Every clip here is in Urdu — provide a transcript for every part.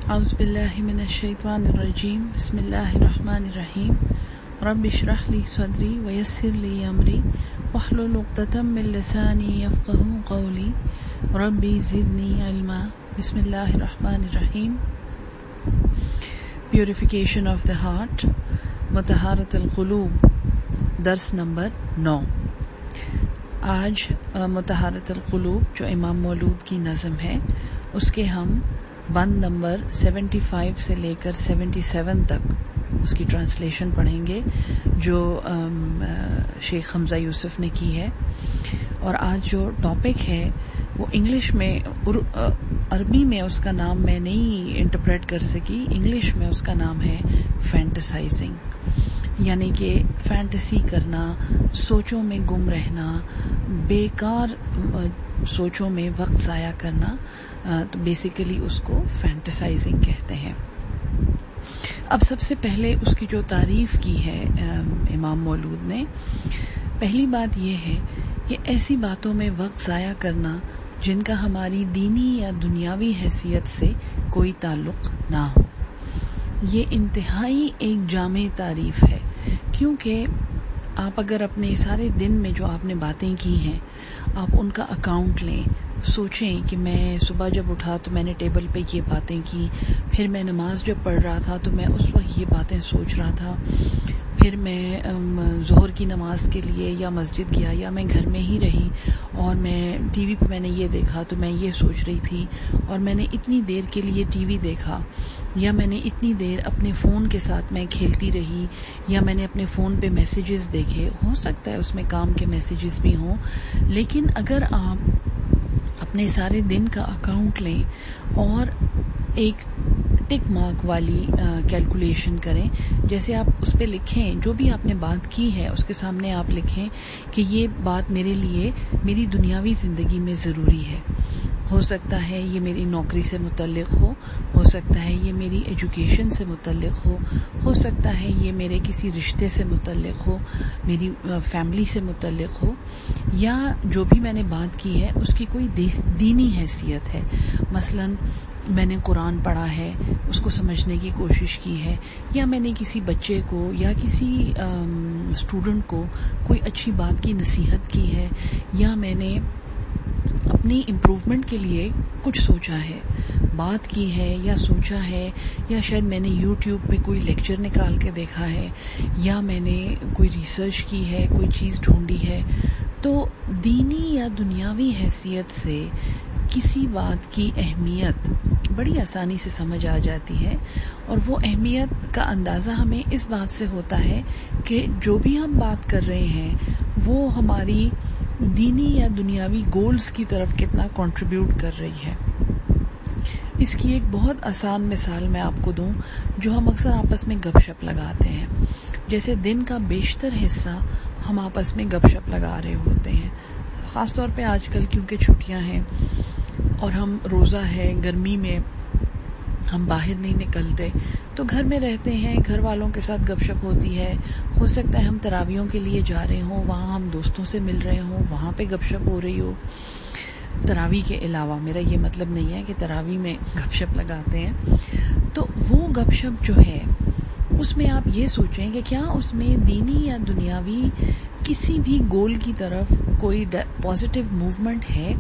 اعوذ باللہ من الشیطان الرجیم بسم اللہ الرحمن الرحیم رب اشرح لی صدری ویسر لی امری واحلل عقدۃ من لسانی یفقہوا قولی ربی زدنی علما بسم اللہ الرحمن الرحیم. پیوریفیکیشن آف دا ہارٹ، مطہرۃ القلوب، درس نمبر 9. آج مطہرۃ القلوب جو امام مولود کی نظم ہے اس کے ہم بند نمبر 75 سے لے کر 77 تک اس کی ٹرانسلیشن پڑھیں گے جو شیخ حمزہ یوسف نے کی ہے. اور آج جو ٹاپک ہے وہ انگلش میں، عربی میں اس کا نام میں نہیں انٹرپریٹ کر سکی، انگلش میں اس کا نام ہے فینٹسائزنگ، یعنی کہ فینٹیسی کرنا، سوچوں میں گم رہنا، بیکار سوچوں میں وقت ضائع کرنا، تو بیسیکلی اس کو فینٹیسائزنگ کہتے ہیں. اب سب سے پہلے اس کی جو تعریف کی ہے امام مولود نے، پہلی بات یہ ہے کہ ایسی باتوں میں وقت ضائع کرنا جن کا ہماری دینی یا دنیاوی حیثیت سے کوئی تعلق نہ ہو. یہ انتہائی ایک جامع تعریف ہے، کیونکہ آپ اگر اپنے سارے دن میں جو آپ نے باتیں کی ہیں آپ ان کا اکاؤنٹ لیں، سوچیں کہ میں صبح جب اٹھا تو میں نے ٹیبل پہ یہ باتیں کی، پھر میں نماز جب پڑھ رہا تھا تو میں اس وقت یہ باتیں سوچ رہا تھا، پھر میں ظہر کی نماز کے لیے یا مسجد گیا یا میں گھر میں ہی رہی اور میں ٹی وی پہ میں نے یہ دیکھا تو میں یہ سوچ رہی تھی، اور میں نے اتنی دیر کے لیے ٹی وی دیکھا، یا میں نے اتنی دیر اپنے فون کے ساتھ میں کھیلتی رہی، یا میں نے اپنے فون پہ میسیجز دیکھے. ہو سکتا ہے اس میں کام کے میسیجز بھی ہوں، لیکن اگر آپ اپنے سارے دن کا اکاؤنٹ لیں اور ایک ٹک مارک والی کیلکولیشن کریں، جیسے آپ اس پہ لکھیں جو بھی آپ نے بات کی ہے اس کے سامنے آپ لکھیں کہ یہ بات میرے لیے میری دنیاوی زندگی میں ضروری ہے. ہو سکتا ہے یہ میری نوکری سے متعلق ہو سکتا ہے یہ میری ایجوکیشن سے متعلق ہو سکتا ہے یہ میرے کسی رشتے سے متعلق ہو، میری فیملی سے متعلق ہو، یا جو بھی میں نے بات کی ہے اس کی کوئی دینی حیثیت ہے. مثلا میں نے قرآن پڑھا ہے، اس کو سمجھنے کی کوشش کی ہے، یا میں نے کسی بچے کو یا کسی اسٹوڈنٹ کو کوئی اچھی بات کی نصیحت کی ہے، یا میں نے اپنی امپروومنٹ کے لیے کچھ سوچا ہے، بات کی ہے یا سوچا ہے، یا شاید میں نے یوٹیوب پہ کوئی لیکچر نکال کے دیکھا ہے، یا میں نے کوئی ریسرچ کی ہے، کوئی چیز ڈھونڈی ہے، تو دینی یا دنیاوی حیثیت سے کسی بات کی اہمیت بڑی آسانی سے سمجھ آ جاتی ہے. اور وہ اہمیت کا اندازہ ہمیں اس بات سے ہوتا ہے کہ جو بھی ہم بات کر رہے ہیں وہ ہماری دینی یا دنیاوی گولز کی طرف کتنا کنٹریبیوٹ کر رہی ہے. اس کی ایک بہت آسان مثال میں آپ کو دوں جو ہم اکثر آپس میں گپ شپ لگاتے ہیں. جیسے دن کا بیشتر حصہ ہم آپس میں گپ شپ لگا رہے ہوتے ہیں، خاص طور پہ آج کل کیونکہ چھٹیاں ہیں اور ہم روزہ ہے، گرمی میں ہم باہر نہیں نکلتے تو گھر میں رہتے ہیں، گھر والوں کے ساتھ گپ شپ ہوتی ہے. ہو سکتا ہے ہم تراویحوں کے لیے جا رہے ہوں، وہاں ہم دوستوں سے مل رہے ہوں، وہاں پہ گپ شپ ہو رہی ہو. تراویح کے علاوہ میرا یہ مطلب نہیں ہے کہ تراویح میں گپ شپ لگاتے ہیں، تو وہ گپ شپ جو ہے اس میں آپ یہ سوچیں کہ کیا اس میں دینی یا دنیاوی کسی بھی گول کی طرف کوئی پازیٹیو موومنٹ ہے.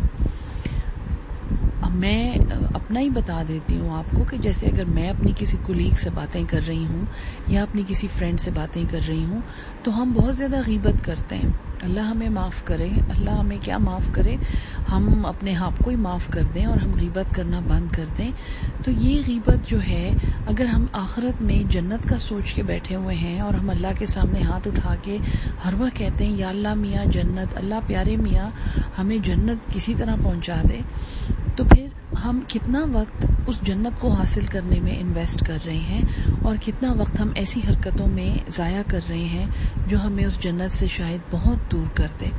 میں اپنا ہی بتا دیتی ہوں آپ کو کہ جیسے اگر میں اپنی کسی کولیگ سے باتیں کر رہی ہوں یا اپنی کسی فرینڈ سے باتیں کر رہی ہوں تو ہم بہت زیادہ غیبت کرتے ہیں. اللہ ہمیں معاف کرے، اللہ ہمیں کیا معاف کرے، ہم اپنے آپ کو ہی معاف کر دیں اور ہم غیبت کرنا بند کر دیں. تو یہ غیبت جو ہے، اگر ہم آخرت میں جنت کا سوچ کے بیٹھے ہوئے ہیں اور ہم اللہ کے سامنے ہاتھ اٹھا کے ہر وقت کہتے ہیں یا اللہ میاں جنت، اللہ پیارے میاں ہمیں جنت کسی طرح پہنچا دے، تو پھر ہم کتنا وقت اس جنت کو حاصل کرنے میں انویسٹ کر رہے ہیں اور کتنا وقت ہم ایسی حرکتوں میں ضائع کر رہے ہیں جو ہمیں اس جنت سے شاید بہت دور کر دے.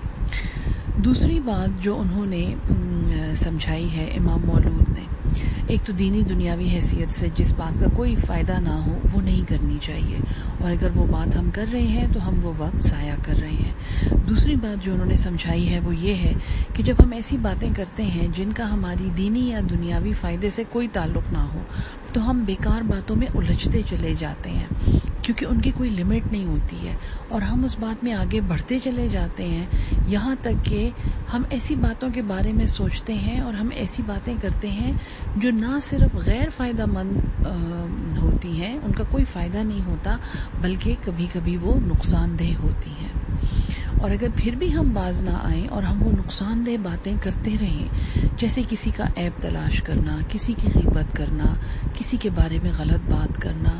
دوسری بات جو انہوں نے سمجھائی ہے امام مولود نے، ایک تو دینی دنیاوی حیثیت سے جس بات کا کوئی فائدہ نہ ہو وہ نہیں کرنی چاہیے، اور اگر وہ بات ہم کر رہے ہیں تو ہم وہ وقت ضائع کر رہے ہیں۔ دوسری بات جو انہوں نے سمجھائی ہے وہ یہ ہے کہ جب ہم ایسی باتیں کرتے ہیں جن کا ہماری دینی یا دنیاوی فائدے سے کوئی تعلق نہ ہو تو ہم بیکار باتوں میں الجھتے چلے جاتے ہیں، کیونکہ ان کی کوئی لمٹ نہیں ہوتی ہے، اور ہم اس بات میں آگے بڑھتے چلے جاتے ہیں یہاں تک کہ ہم ایسی باتوں کے بارے میں سوچتے ہیں اور ہم ایسی باتیں کرتے ہیں جو نہ صرف غیر فائدہ مند ہوتی ہیں، ان کا کوئی فائدہ نہیں ہوتا، بلکہ کبھی کبھی وہ نقصان دہ ہوتی ہیں۔ اور اگر پھر بھی ہم باز نہ آئیں اور ہم وہ نقصان دہ باتیں کرتے رہیں، جیسے کسی کا عیب تلاش کرنا، کسی کی غیبت کرنا، کسی کے بارے میں غلط بات کرنا،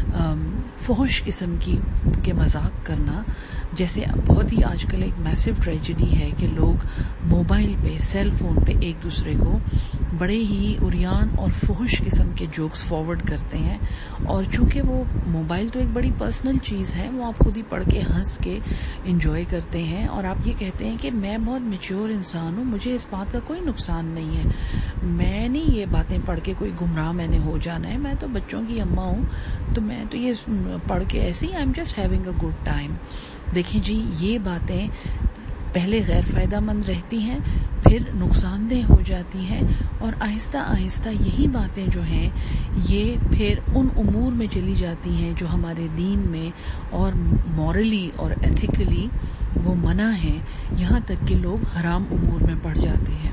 فحش قسم کے مذاق کرنا، جیسے بہت ہی آج کل ایک میسو ٹریجڈی ہے کہ لوگ موبائل پہ، سیل فون پہ ایک دوسرے کو بڑے ہی عریان اور فحش قسم کے جوکس فارورڈ کرتے ہیں، اور چونکہ وہ موبائل تو ایک بڑی پرسنل چیز ہے، وہ آپ خود ہی پڑھ کے ہنس کے انجوائے کرتے ہیں، اور آپ یہ کہتے ہیں کہ میں بہت میچور انسان ہوں، مجھے اس بات کا کوئی نقصان نہیں ہے، میں نہیں یہ باتیں پڑھ کے کوئی گمراہ میں نے ہو جانا ہے، میں تو بچوں کی اماں ہوں، تو میں تو یہ پڑھ کے ایسے ہی I am just having a good time. دیکھیں جی، یہ باتیں پہلے غیر فائدہ مند رہتی ہیں، پھر نقصان دہ ہو جاتی ہیں، اور آہستہ آہستہ یہی باتیں جو ہیں یہ پھر ان امور میں چلی جاتی ہیں جو ہمارے دین میں اور مورلی اور ایتھیکلی وہ منع ہیں، یہاں تک کہ لوگ حرام امور میں پڑ جاتے ہیں۔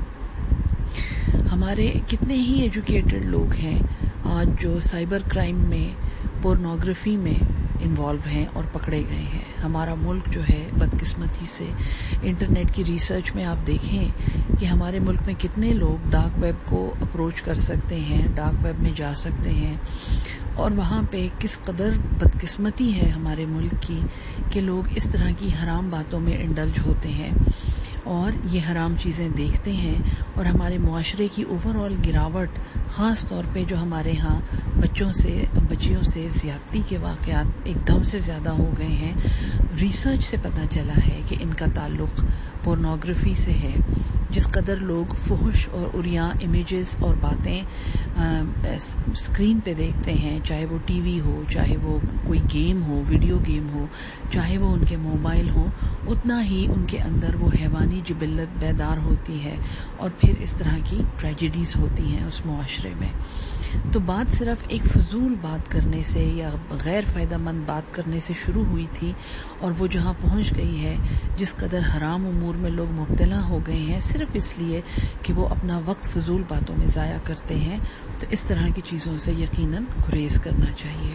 ہمارے کتنے ہی ایجوکیٹڈ لوگ ہیں آج جو سائبر کرائم میں، پورنوگرافی میں انوالو ہیں اور پکڑے گئے ہیں۔ ہمارا ملک جو ہے بدقسمتی سے انٹرنیٹ کی ریسرچ میں آپ دیکھیں کہ ہمارے ملک میں کتنے لوگ ڈارک ویب کو اپروچ کر سکتے ہیں، ڈارک ویب میں جا سکتے ہیں، اور وہاں پہ کس قدر بدقسمتی ہے ہمارے ملک کی کہ لوگ اس طرح کی حرام باتوں میں انڈلج ہوتے ہیں اور یہ حرام چیزیں دیکھتے ہیں، اور ہمارے معاشرے کی اوور آل گراوٹ، خاص طور پہ جو ہمارے ہاں بچیوں سے زیادتی کے واقعات ایک دم سے زیادہ ہو گئے ہیں۔ ریسرچ سے پتہ چلا ہے کہ ان کا تعلق پورنوگرافی سے ہے۔ جس قدر لوگ فحش اور عریاں امیجز اور باتیں اسکرین پہ دیکھتے ہیں، چاہے وہ ٹی وی ہو، چاہے وہ کوئی گیم ہو، ویڈیو گیم ہو، چاہے وہ ان کے موبائل ہو، اتنا ہی ان کے اندر وہ حیوانی جبلت بیدار ہوتی ہے، اور پھر اس طرح کی ٹریجڈیز ہوتی ہیں اس معاشرے میں۔ تو بات صرف ایک فضول بات کرنے سے یا غیر فائدہ مند بات کرنے سے شروع ہوئی تھی، اور وہ جہاں پہنچ گئی ہے، جس قدر حرام امور میں لوگ مبتلا ہو گئے ہیں صرف اس لیے کہ وہ اپنا وقت فضول باتوں میں ضائع کرتے ہیں، تو اس طرح کی چیزوں سے یقیناً گریز کرنا چاہیے۔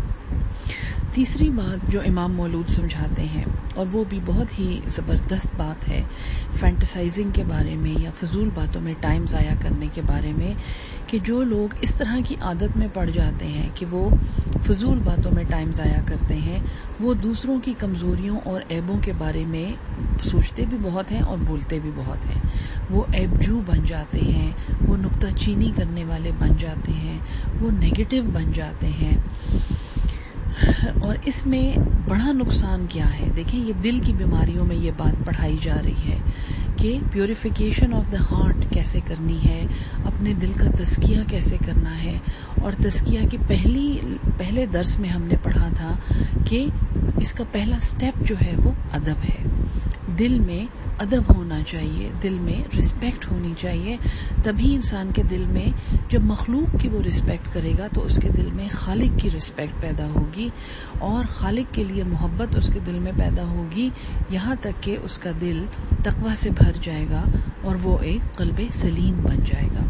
تیسری بات جو امام مولود سمجھاتے ہیں، اور وہ بھی بہت ہی زبردست بات ہے فینٹسائزنگ کے بارے میں یا فضول باتوں میں ٹائم ضائع کرنے کے بارے میں، کہ جو لوگ اس طرح کی عادت میں پڑ جاتے ہیں کہ وہ فضول باتوں میں ٹائم ضائع کرتے ہیں، وہ دوسروں کی کمزوریوں اور عیبوں کے بارے میں سوچتے بھی بہت ہیں اور بولتے بھی بہت ہیں، وہ عیب جو بن جاتے ہیں، وہ نکتہ چینی کرنے والے بن جاتے ہیں، وہ نیگیٹو بن جاتے ہیں۔ اور اس میں بڑا نقصان کیا ہے؟ دیکھیں، یہ دل کی بیماریوں میں یہ بات پڑھائی جا رہی ہے کہ پیوریفیکیشن آف دا ہارٹ کیسے کرنی ہے، اپنے دل کا تزکیہ کیسے کرنا ہے، اور تزکیہ کی پہلے درس میں ہم نے پڑھا تھا کہ اس کا پہلا سٹیپ جو ہے وہ ادب ہے۔ دل میں ادب ہونا چاہیے، دل میں رسپیکٹ ہونی چاہیے، تبھی انسان کے دل میں جب مخلوق کی وہ رسپیکٹ کرے گا تو اس کے دل میں خالق کی رسپیکٹ پیدا ہوگی، اور خالق کے لیے محبت اس کے دل میں پیدا ہوگی، یہاں تک کہ اس کا دل تقویٰ سے بھر جائے گا اور وہ ایک قلب سلیم بن جائے گا۔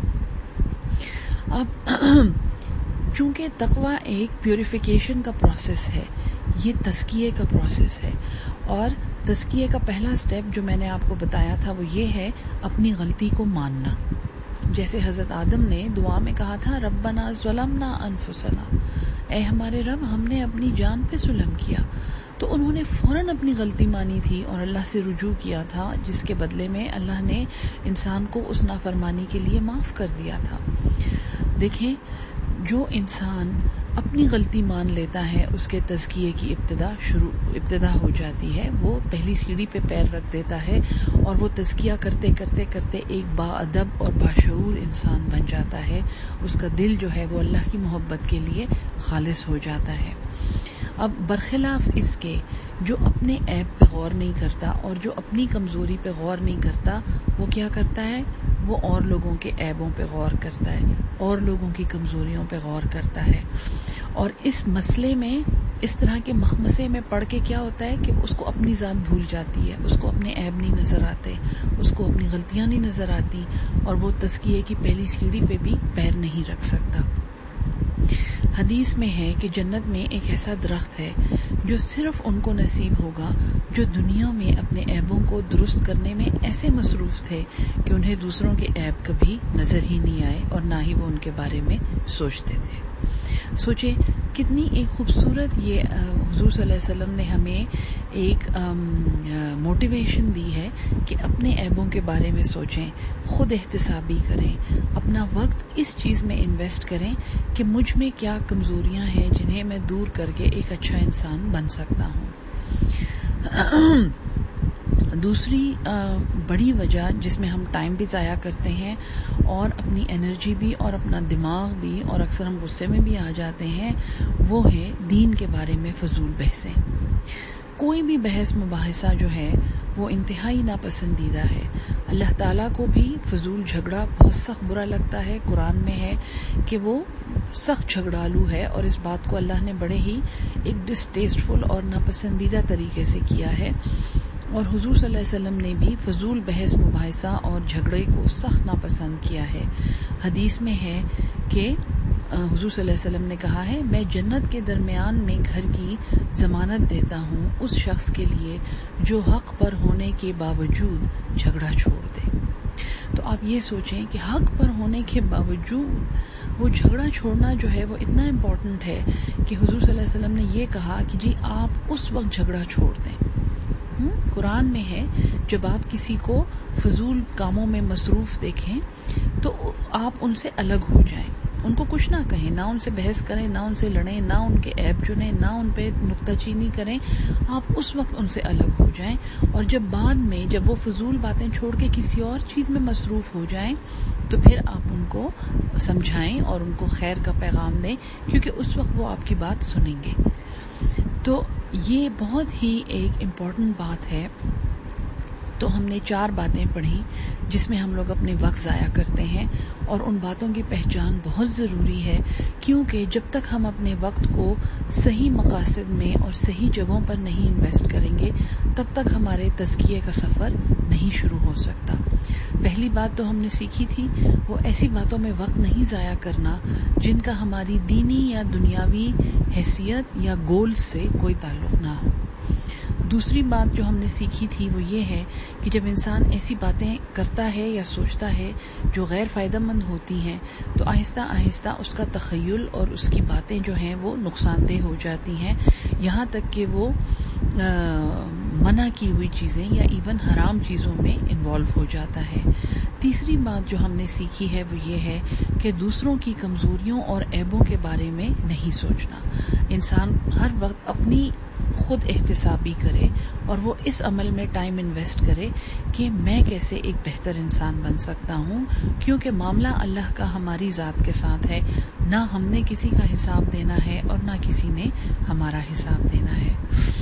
اب چونکہ تقویٰ ایک پیوریفیکیشن کا پروسیس ہے، یہ تزکیے کا پروسیس ہے، اور تزکیے کا پہلا سٹیپ جو میں نے آپ کو بتایا تھا وہ یہ ہے اپنی غلطی کو ماننا۔ جیسے حضرت آدم نے دعا میں کہا تھا ربنا ظلمنا انفسنا، اے ہمارے رب ہم نے اپنی جان پہ ظلم کیا، تو انہوں نے فوراً اپنی غلطی مانی تھی اور اللہ سے رجوع کیا تھا، جس کے بدلے میں اللہ نے انسان کو اس نافرمانی کے لیے معاف کر دیا تھا۔ دیکھیں، جو انسان اپنی غلطی مان لیتا ہے اس کے تزکیے کی ابتدا ہو جاتی ہے. وہ پہلی سیڑھی پہ پیر رکھ دیتا ہے اور وہ تزکیہ کرتے کرتے کرتے ایک باادب اور باشعور انسان بن جاتا ہے. اس کا دل جو ہے وہ اللہ کی محبت کے لیے خالص ہو جاتا ہے. اب برخلاف اس کے جو اپنے عیب پہ غور نہیں کرتا اور جو اپنی کمزوری پہ غور نہیں کرتا، وہ کیا کرتا ہے؟ وہ اور لوگوں کے عیبوں پہ غور کرتا ہے، اور لوگوں کی کمزوریوں پہ غور کرتا ہے. اور اس مسئلے میں، اس طرح کے مخمسے میں پڑھ کے کیا ہوتا ہے کہ اس کو اپنی ذات بھول جاتی ہے، اس کو اپنے عیب نہیں نظر آتے، اس کو اپنی غلطیاں نہیں نظر آتی، اور وہ تزکیے کی پہلی سیڑھی پہ بھی پیر نہیں رکھ سکتا. حدیث میں ہے کہ جنت میں ایک ایسا درخت ہے جو صرف ان کو نصیب ہوگا جو دنیا میں اپنے عیبوں کو درست کرنے میں ایسے مصروف تھے کہ انہیں دوسروں کے عیب کبھی نظر ہی نہیں آئے اور نہ ہی وہ ان کے بارے میں سوچتے تھے. سوچے کتنی ایک خوبصورت یہ حضور صلی اللہ علیہ وسلم نے ہمیں ایک موٹیویشن دی ہے کہ اپنے عیبوں کے بارے میں سوچیں، خود احتسابی کریں، اپنا وقت اس چیز میں انویسٹ کریں کہ مجھ میں کیا کمزوریاں ہیں جنہیں میں دور کر کے ایک اچھا انسان بن سکتا ہوں. دوسری بڑی وجہ جس میں ہم ٹائم بھی ضائع کرتے ہیں اور اپنی انرجی بھی اور اپنا دماغ بھی، اور اکثر ہم غصے میں بھی آ جاتے ہیں، وہ ہے دین کے بارے میں فضول بحثیں. کوئی بھی بحث مباحثہ جو ہے وہ انتہائی ناپسندیدہ ہے. اللہ تعالیٰ کو بھی فضول جھگڑا بہت سخت برا لگتا ہے. قرآن میں ہے کہ وہ سخت جھگڑالو ہے، اور اس بات کو اللہ نے بڑے ہی ایک ڈسٹیسٹفل اور ناپسندیدہ طریقے سے کیا ہے. اور حضور صلی اللہ علیہ وسلم نے بھی فضول بحث مباحثہ اور جھگڑے کو سخت ناپسند کیا ہے. حدیث میں ہے کہ حضور صلی اللہ علیہ وسلم نے کہا ہے، میں جنت کے درمیان میں گھر کی ضمانت دیتا ہوں اس شخص کے لیے جو حق پر ہونے کے باوجود جھگڑا چھوڑ دے. تو آپ یہ سوچیں کہ حق پر ہونے کے باوجود وہ جھگڑا چھوڑنا جو ہے وہ اتنا امپورٹنٹ ہے کہ حضور صلی اللہ علیہ وسلم نے یہ کہا کہ جی آپ اس وقت جھگڑا چھوڑ دیں. قرآن میں ہے جب آپ کسی کو فضول کاموں میں مصروف دیکھیں تو آپ ان سے الگ ہو جائیں، ان کو کچھ نہ کہیں، نہ ان سے بحث کریں، نہ ان سے لڑیں، نہ ان کے عیب چنیں، نہ ان پہ نکتہ چینی کریں. آپ اس وقت ان سے الگ ہو جائیں، اور جب بعد میں جب وہ فضول باتیں چھوڑ کے کسی اور چیز میں مصروف ہو جائیں تو پھر آپ ان کو سمجھائیں اور ان کو خیر کا پیغام دیں، کیونکہ اس وقت وہ آپ کی بات سنیں گے. تو یہ بہت ہی ایک امپورٹنٹ بات ہے. تو ہم نے 4 باتیں پڑھی جس میں ہم لوگ اپنے وقت ضائع کرتے ہیں، اور ان باتوں کی پہچان بہت ضروری ہے، کیونکہ جب تک ہم اپنے وقت کو صحیح مقاصد میں اور صحیح جگہوں پر نہیں انویسٹ کریں گے تب تک ہمارے تزکیے کا سفر نہیں شروع ہو سکتا. پہلی بات تو ہم نے سیکھی تھی وہ ایسی باتوں میں وقت نہیں ضائع کرنا جن کا ہماری دینی یا دنیاوی حیثیت یا گول سے کوئی تعلق نہ ہو. دوسری بات جو ہم نے سیکھی تھی وہ یہ ہے کہ جب انسان ایسی باتیں کرتا ہے یا سوچتا ہے جو غیر فائدہ مند ہوتی ہیں تو آہستہ آہستہ اس کا تخیل اور اس کی باتیں جو ہیں وہ نقصان دہ ہو جاتی ہیں، یہاں تک کہ وہ منع کی ہوئی چیزیں یا ایون حرام چیزوں میں انوالو ہو جاتا ہے. تیسری بات جو ہم نے سیکھی ہے وہ یہ ہے کہ دوسروں کی کمزوریوں اور عیبوں کے بارے میں نہیں سوچنا. انسان ہر وقت اپنی خود احتسابی کرے اور وہ اس عمل میں ٹائم انویسٹ کرے کہ میں کیسے ایک بہتر انسان بن سکتا ہوں، کیونکہ معاملہ اللہ کا ہماری ذات کے ساتھ ہے. نہ ہم نے کسی کا حساب دینا ہے اور نہ کسی نے ہمارا حساب دینا ہے.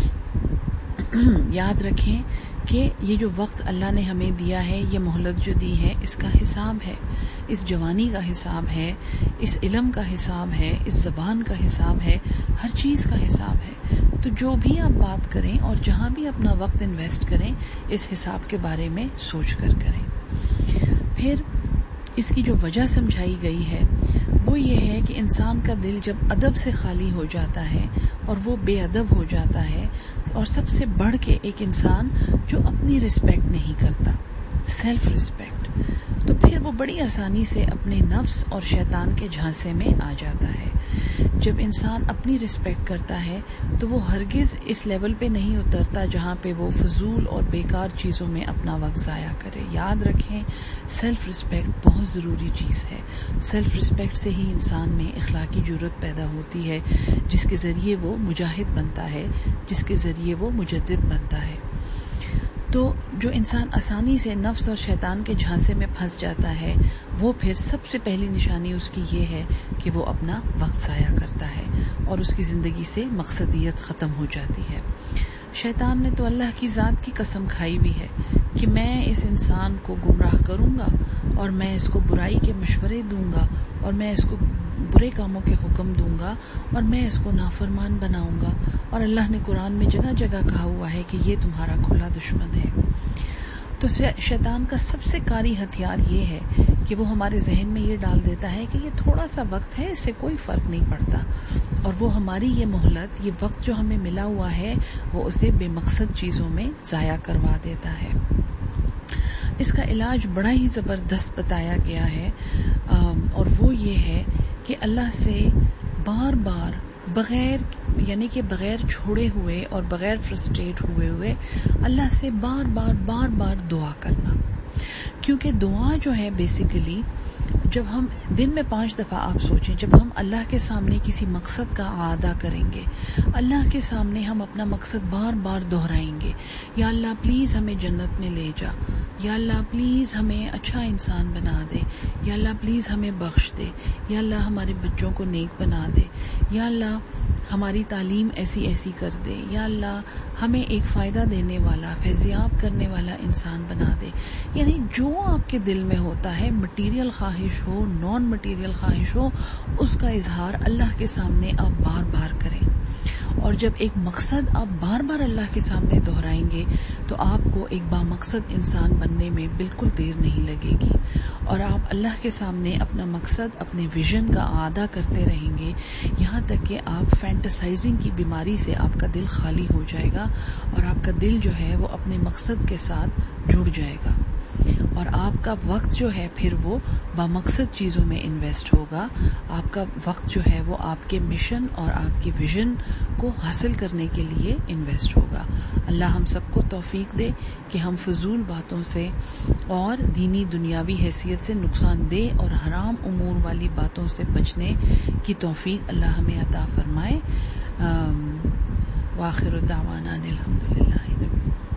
یاد رکھیں کہ یہ جو وقت اللہ نے ہمیں دیا ہے، یہ مہلت جو دی ہے، اس کا حساب ہے، اس جوانی کا حساب ہے، اس علم کا حساب ہے، اس زبان کا حساب ہے، ہر چیز کا حساب ہے. تو جو بھی آپ بات کریں اور جہاں بھی اپنا وقت انویسٹ کریں اس حساب کے بارے میں سوچ کر کریں. پھر اس کی جو وجہ سمجھائی گئی ہے وہ یہ ہے کہ انسان کا دل جب ادب سے خالی ہو جاتا ہے اور وہ بے ادب ہو جاتا ہے، اور سب سے بڑھ کے ایک انسان جو اپنی رسپیکٹ نہیں کرتا، سیلف رسپیکٹ، تو پھر وہ بڑی آسانی سے اپنے نفس اور شیطان کے جھانسے میں آ جاتا ہے. جب انسان اپنی رسپیکٹ کرتا ہے تو وہ ہرگز اس لیول پہ نہیں اترتا جہاں پہ وہ فضول اور بیکار چیزوں میں اپنا وقت ضائع کرے. یاد رکھیں سیلف رسپیکٹ بہت ضروری چیز ہے. سیلف رسپیکٹ سے ہی انسان میں اخلاقی جرات پیدا ہوتی ہے جس کے ذریعے وہ مجاہد بنتا ہے, جس کے ذریعے وہ مجدد بنتا ہے. تو جو انسان آسانی سے نفس اور شیطان کے جھانسے میں پھنس جاتا ہے وہ پھر سب سے پہلی نشانی اس کی یہ ہے کہ وہ اپنا وقت ضائع کرتا ہے اور اس کی زندگی سے مقصدیت ختم ہو جاتی ہے. شیطان نے تو اللہ کی ذات کی قسم کھائی بھی ہے کہ میں اس انسان کو گمراہ کروں گا اور میں اس کو برائی کے مشورے دوں گا اور میں اس کو برے کاموں کے حکم دوں گا اور میں اس کو نافرمان بناؤں گا. اور اللہ نے قرآن میں جگہ جگہ کہا ہوا ہے کہ یہ تمہارا کھلا دشمن ہے. تو شیطان کا سب سے کاری ہتھیار یہ ہے کہ وہ ہمارے ذہن میں یہ ڈال دیتا ہے کہ یہ تھوڑا سا وقت ہے, اس سے کوئی فرق نہیں پڑتا, اور وہ ہماری یہ مہلت, یہ وقت جو ہمیں ملا ہوا ہے وہ اسے بے مقصد چیزوں میں ضائع کروا دیتا ہے. اس کا علاج بڑا ہی زبردست بتایا گیا ہے اور وہ یہ ہے کہ اللہ سے بار بار بغیر چھوڑے ہوئے اور بغیر فرسٹریٹ ہوئے اللہ سے بار بار دعا کرنا. کیونکہ دعا جو ہے بیسیکلی جب ہم دن میں 5 دفعہ آپ سوچیں, جب ہم اللہ کے سامنے کسی مقصد کا اعادہ کریں گے, اللہ کے سامنے ہم اپنا مقصد بار بار دہرائیں گے, یا اللہ پلیز ہمیں جنت میں لے جا, یا اللہ پلیز ہمیں اچھا انسان بنا دے, یا اللہ پلیز ہمیں بخش دے, یا اللہ ہمارے بچوں کو نیک بنا دے, یا اللہ ہماری تعلیم ایسی کر دے, یا اللہ ہمیں ایک فائدہ دینے والا, فیضیاب کرنے والا انسان بنا دے. یعنی جو آپ کے دل میں ہوتا ہے, مٹیریل خواہش ہو, نان مٹیریل خواہش ہو, اس کا اظہار اللہ کے سامنے آپ بار بار کریں. اور جب ایک مقصد آپ بار بار اللہ کے سامنے دہرائیں گے تو آپ کو ایک بامقصد انسان بننے میں بالکل دیر نہیں لگے گی, اور آپ اللہ کے سامنے اپنا مقصد, اپنے ویژن کا اعادہ کرتے رہیں گے یہاں تک کہ آپ فینٹسائزنگ کی بیماری سے آپ کا دل خالی ہو جائے گا اور آپ کا دل جو ہے وہ اپنے مقصد کے ساتھ جڑ جائے گا, اور آپ کا وقت جو ہے پھر وہ بامقصد چیزوں میں انویسٹ ہوگا. آپ کا وقت جو ہے وہ آپ کے مشن اور آپ کی ویژن کو حاصل کرنے کے لیے انویسٹ ہوگا. اللہ ہم سب کو توفیق دے کہ ہم فضول باتوں سے اور دینی دنیاوی حیثیت سے نقصان دہ اور حرام امور والی باتوں سے بچنے کی توفیق اللہ ہمیں عطا فرمائے. وآخر دعوانا الحمدللہ.